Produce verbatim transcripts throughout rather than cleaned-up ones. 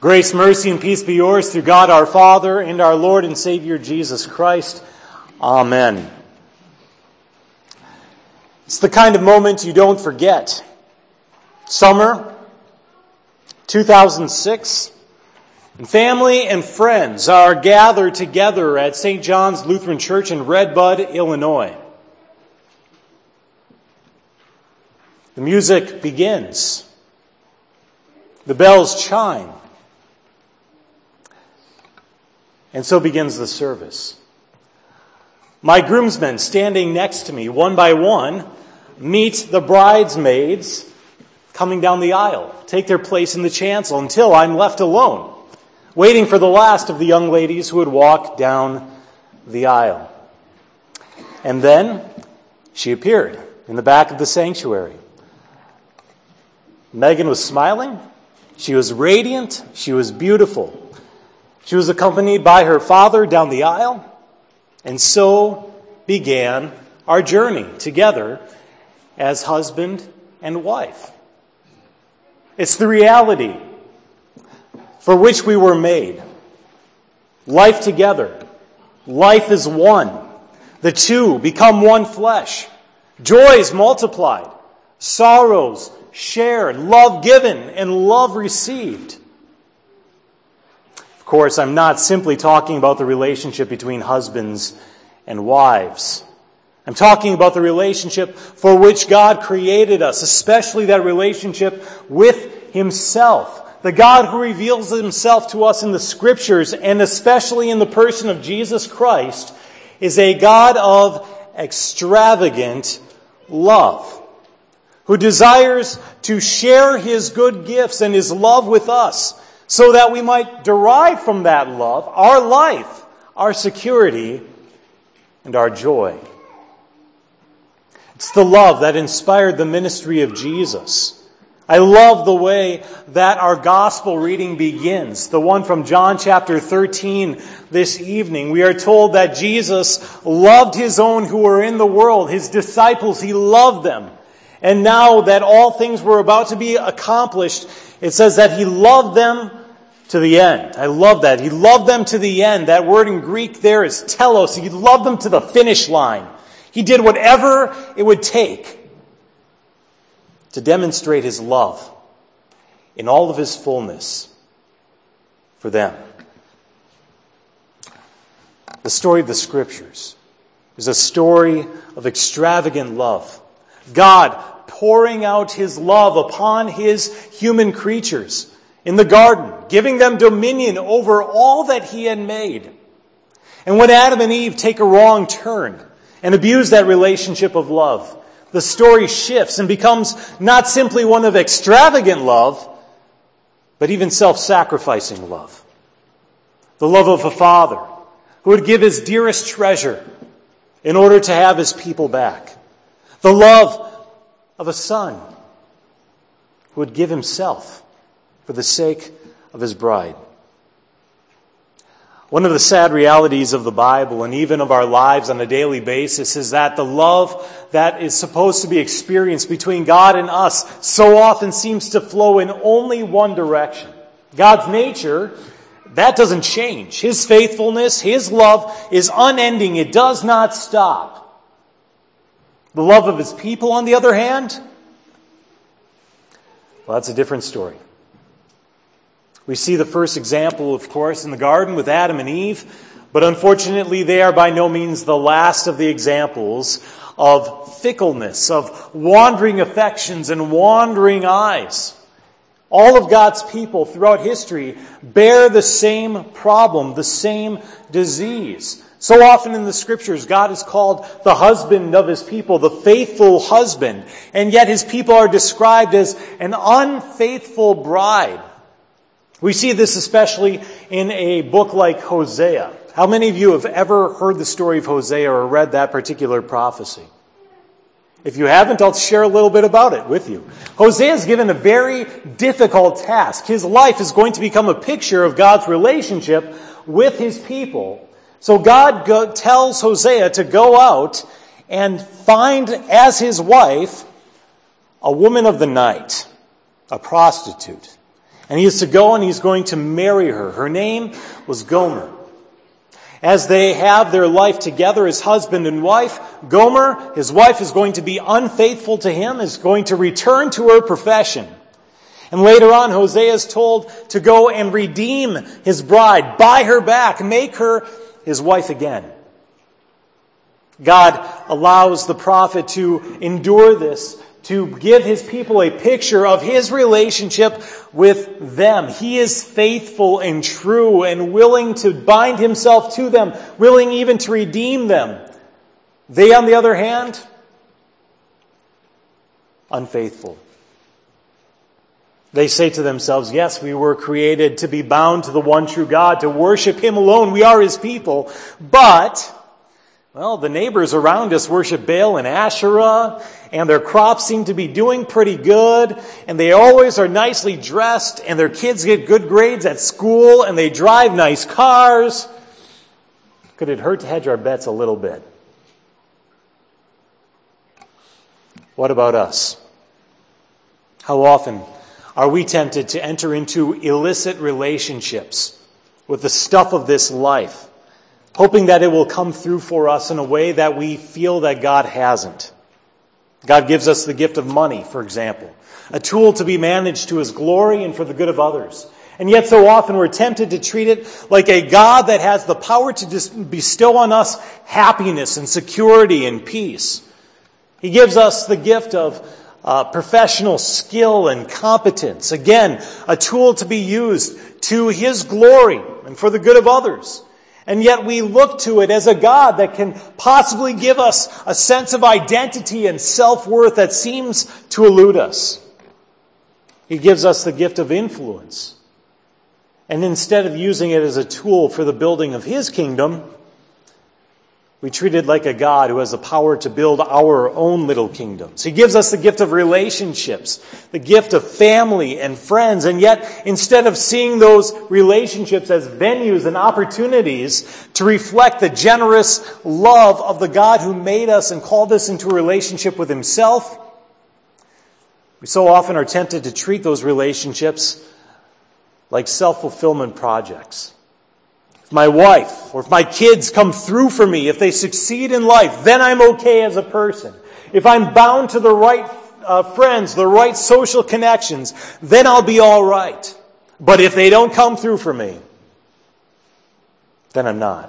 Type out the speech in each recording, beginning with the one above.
Grace, mercy, and peace be yours through God our Father and our Lord and Savior Jesus Christ. Amen. It's the kind of moment you don't forget. Summer, two thousand six, and family and friends are gathered together at Saint John's Lutheran Church in Red Bud, Illinois. The music begins. The bells chime. And so begins the service. My groomsmen standing next to me, one by one, meet the bridesmaids coming down the aisle, take their place in the chancel until I'm left alone, waiting for the last of the young ladies who would walk down the aisle. And then she appeared in the back of the sanctuary. Megan was smiling. She was radiant. She was beautiful. She was accompanied by her father down the aisle, and so began our journey together as husband and wife. It's the reality for which we were made. Life together. Life is one. The two become one flesh. Joys multiplied. Sorrows shared. Love given and love received. Of course, I'm not simply talking about the relationship between husbands and wives. I'm talking about the relationship for which God created us, especially that relationship with Himself. The God who reveals Himself to us in the Scriptures, and especially in the person of Jesus Christ, is a God of extravagant love, who desires to share His good gifts and His love with us, so that we might derive from that love our life, our security, and our joy. It's the love that inspired the ministry of Jesus. I love the way that our gospel reading begins, the one from John chapter thirteen this evening. We are told that Jesus loved His own who were in the world, His disciples. He loved them. And now that all things were about to be accomplished, it says that He loved them to the end. I love that. He loved them to the end. That word in Greek there is telos. He loved them to the finish line. He did whatever it would take to demonstrate His love in all of His fullness for them. The story of the Scriptures is a story of extravagant love. God pouring out His love upon His human creatures in the garden, giving them dominion over all that He had made. And when Adam and Eve take a wrong turn and abuse that relationship of love, the story shifts and becomes not simply one of extravagant love, but even self-sacrificing love. The love of a father who would give his dearest treasure in order to have his people back. The love of a son who would give himself for the sake of his bride. One of the sad realities of the Bible and even of our lives on a daily basis is that the love that is supposed to be experienced between God and us so often seems to flow in only one direction. God's nature, that doesn't change. His faithfulness, His love is unending. It does not stop. The love of His people, on the other hand, well, that's a different story. We see the first example, of course, in the garden with Adam and Eve, but unfortunately they are by no means the last of the examples of fickleness, of wandering affections and wandering eyes. All of God's people throughout history bear the same problem, the same disease. So often in the Scriptures, God is called the husband of His people, the faithful husband, and yet His people are described as an unfaithful bride. We see this especially in a book like Hosea. How many of you have ever heard the story of Hosea or read that particular prophecy? If you haven't, I'll share a little bit about it with you. Hosea is given a very difficult task. His life is going to become a picture of God's relationship with His people. So God go, tells Hosea to go out and find as his wife a woman of the night, a prostitute. And he is to go and he's going to marry her. Her name was Gomer. As they have their life together as husband and wife, Gomer, his wife, is going to be unfaithful to him, is going to return to her profession. And later on, Hosea is told to go and redeem his bride, buy her back, make her his wife again. God allows the prophet to endure this, to give his people a picture of his relationship with them. He is faithful and true and willing to bind himself to them, willing even to redeem them. They, on the other hand, unfaithful. They say to themselves, yes, we were created to be bound to the one true God, to worship him alone. We are his people. But, well, the neighbors around us worship Baal and Asherah, and their crops seem to be doing pretty good, and they always are nicely dressed, and their kids get good grades at school, and they drive nice cars. Could it hurt to hedge our bets a little bit? What about us? How often are we tempted to enter into illicit relationships with the stuff of this life, hoping that it will come through for us in a way that we feel that God hasn't? God gives us the gift of money, for example, a tool to be managed to his glory and for the good of others. And yet so often we're tempted to treat it like a God that has the power to just bestow on us happiness and security and peace. He gives us the gift of Uh, professional skill and competence. Again, a tool to be used to his glory and for the good of others. And yet we look to it as a God that can possibly give us a sense of identity and self-worth that seems to elude us. He gives us the gift of influence. And instead of using it as a tool for the building of his kingdom, we treat it like a God who has the power to build our own little kingdoms. He gives us the gift of relationships, the gift of family and friends, and yet instead of seeing those relationships as venues and opportunities to reflect the generous love of the God who made us and called us into a relationship with himself, we so often are tempted to treat those relationships like self-fulfillment projects. If my wife or if my kids come through for me, if they succeed in life, then I'm okay as a person. If I'm bound to the right uh, friends, the right social connections, then I'll be all right. But if they don't come through for me, then I'm not.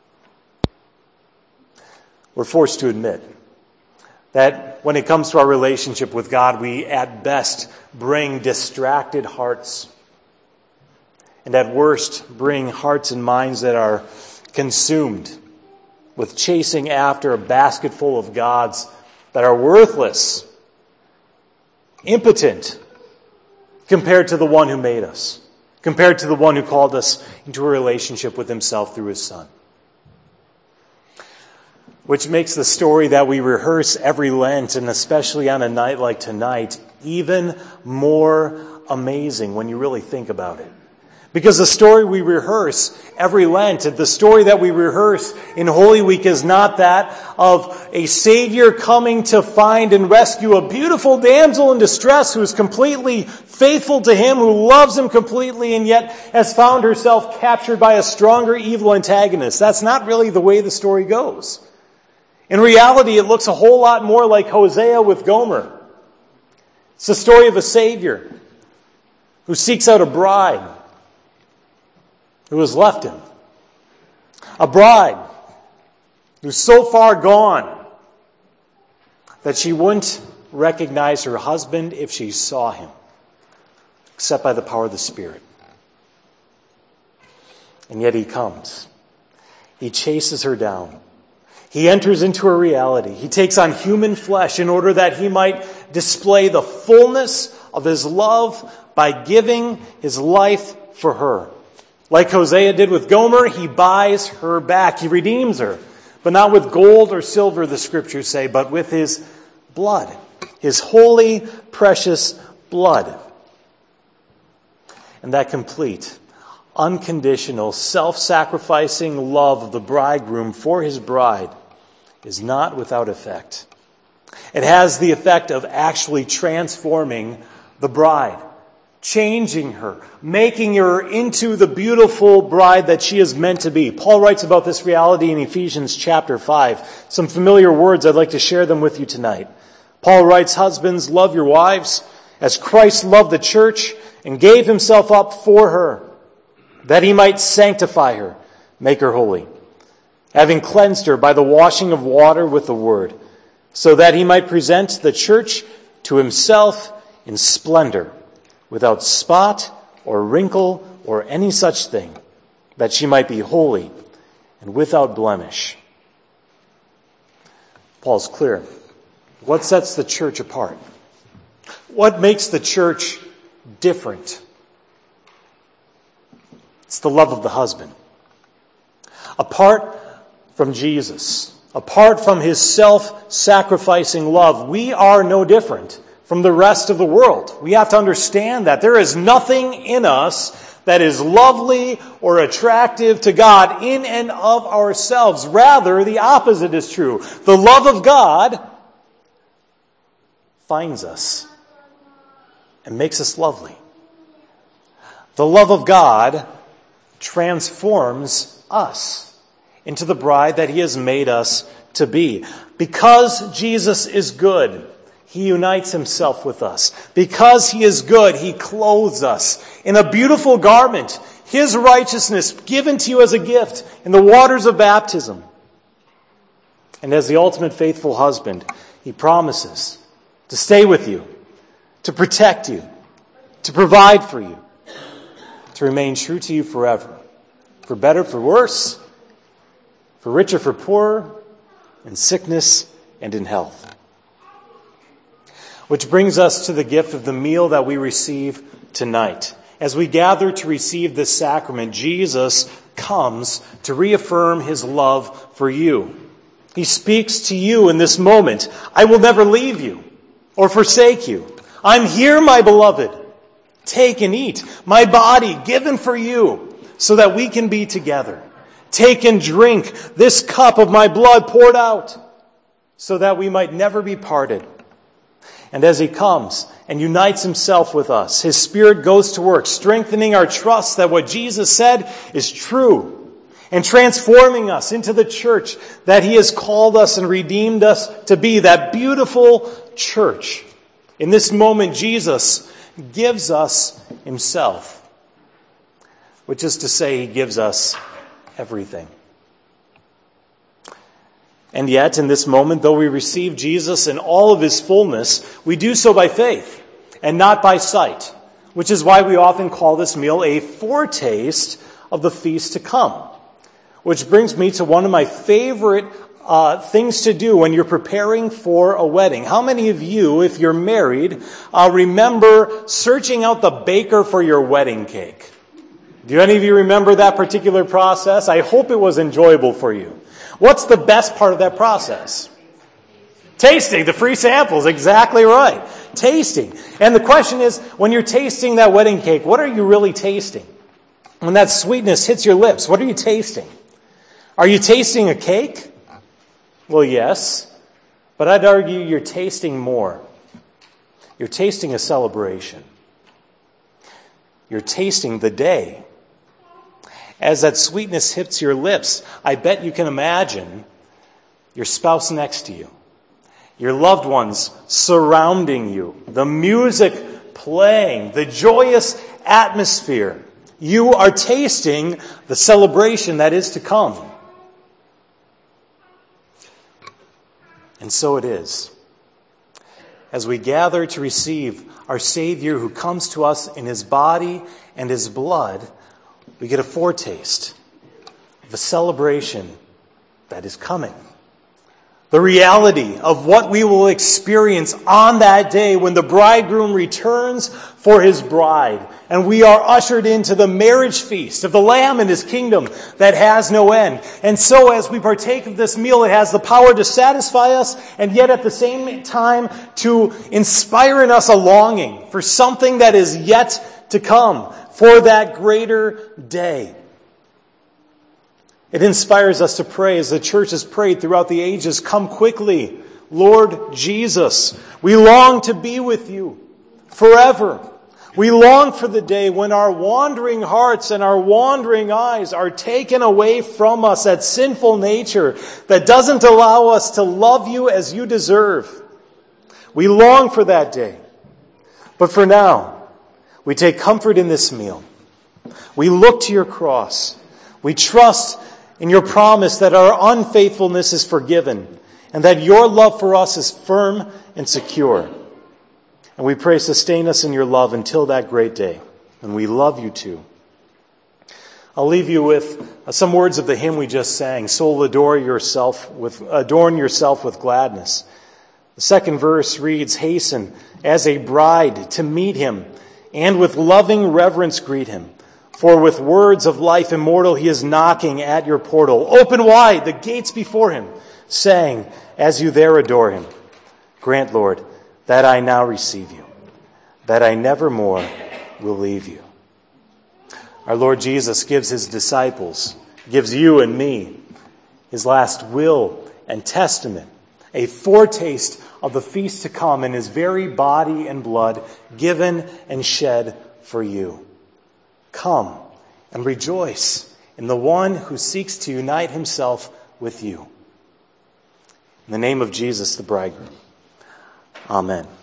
We're forced to admit that when it comes to our relationship with God, we at best bring distracted hearts. And at worst, bring hearts and minds that are consumed with chasing after a basket full of gods that are worthless, impotent, compared to the one who made us, compared to the one who called us into a relationship with himself through his Son. Which makes the story that we rehearse every Lent, and especially on a night like tonight, even more amazing when you really think about it. Because the story we rehearse every Lent, the story that we rehearse in Holy Week is not that of a Savior coming to find and rescue a beautiful damsel in distress who is completely faithful to him, who loves him completely, and yet has found herself captured by a stronger evil antagonist. That's not really the way the story goes. In reality, it looks a whole lot more like Hosea with Gomer. It's the story of a Savior who seeks out a bride who has left him. A bride who's so far gone that she wouldn't recognize her husband if she saw him, except by the power of the Spirit. And yet he comes. He chases her down. He enters into her reality. He takes on human flesh in order that he might display the fullness of his love by giving his life for her. Like Hosea did with Gomer, he buys her back. He redeems her. But not with gold or silver, the scriptures say, but with his blood. His holy, precious blood. And that complete, unconditional, self-sacrificing love of the bridegroom for his bride is not without effect. It has the effect of actually transforming the bride. changing her, making her into the beautiful bride that she is meant to be. Paul writes about this reality in Ephesians chapter five. Some familiar words, I'd like to share them with you tonight. Paul writes, "Husbands, love your wives as Christ loved the church and gave himself up for her, that he might sanctify her, make her holy, having cleansed her by the washing of water with the word, so that he might present the church to himself in splendor, without spot or wrinkle or any such thing, that she might be holy and without blemish." Paul's clear. What sets the church apart? What makes the church different? It's the love of the husband. Apart from Jesus, apart from his self-sacrificing love, we are no different from the rest of the world. We have to understand that there is nothing in us that is lovely or attractive to God in and of ourselves. Rather, the opposite is true. The love of God finds us and makes us lovely. The love of God transforms us into the bride that he has made us to be. Because Jesus is good, he unites himself with us. Because he is good, he clothes us in a beautiful garment, his righteousness given to you as a gift in the waters of baptism. And as the ultimate faithful husband, he promises to stay with you, to protect you, to provide for you, to remain true to you forever, for better, for worse, for richer, for poorer, in sickness and in health. Which brings us to the gift of the meal that we receive tonight. As we gather to receive this sacrament, Jesus comes to reaffirm his love for you. He speaks to you in this moment. "I will never leave you or forsake you. I'm here, my beloved. Take and eat. My body given for you so that we can be together. Take and drink this cup of my blood poured out so that we might never be parted." And as he comes and unites himself with us, his Spirit goes to work, strengthening our trust that what Jesus said is true, and transforming us into the church that he has called us and redeemed us to be, that beautiful church. In this moment, Jesus gives us himself, which is to say, he gives us everything. And yet, in this moment, though we receive Jesus in all of his fullness, we do so by faith and not by sight, which is why we often call this meal a foretaste of the feast to come. Which brings me to one of my favorite uh, things to do when you're preparing for a wedding. How many of you, if you're married, uh, remember searching out the baker for your wedding cake? Do any of you remember that particular process? I hope it was enjoyable for you. What's the best part of that process? Tasting, the free samples, exactly right. Tasting. And the question is, when you're tasting that wedding cake, what are you really tasting? When that sweetness hits your lips, what are you tasting? Are you tasting a cake? Well, yes. But I'd argue you're tasting more. You're tasting a celebration. You're tasting the day. As that sweetness hits your lips, I bet you can imagine your spouse next to you, your loved ones surrounding you, the music playing, the joyous atmosphere. You are tasting the celebration that is to come. And so it is. As we gather to receive our Savior who comes to us in his body and his blood, we get a foretaste of a celebration that is coming. The reality of what we will experience on that day when the bridegroom returns for his bride. And we are ushered into the marriage feast of the Lamb and his kingdom that has no end. And so as we partake of this meal, it has the power to satisfy us and yet at the same time to inspire in us a longing for something that is yet to come, for that greater day. It inspires us to pray as the church has prayed throughout the ages, "Come quickly, Lord Jesus. We long to be with you forever. We long for the day when our wandering hearts and our wandering eyes are taken away from us, that sinful nature that doesn't allow us to love you as you deserve. We long for that day. But for now, we take comfort in this meal. We look to your cross. We trust in your promise that our unfaithfulness is forgiven and that your love for us is firm and secure. And we pray, sustain us in your love until that great day, and we love you too. I'll leave you with some words of the hymn we just sang, Soul, adore yourself with, adorn yourself with gladness. The second verse reads, hasten as a bride to meet him, and with loving reverence greet him. For with words of life immortal he is knocking at your portal. Open wide the gates before him, saying, as you there adore him, grant, Lord, that I now receive you, that I never more will leave you. Our Lord Jesus gives his disciples, gives you and me, his last will and testament, a foretaste of the feast to come in his very body and blood given and shed for you. Come and rejoice in the one who seeks to unite himself with you. In the name of Jesus, the bridegroom. Amen.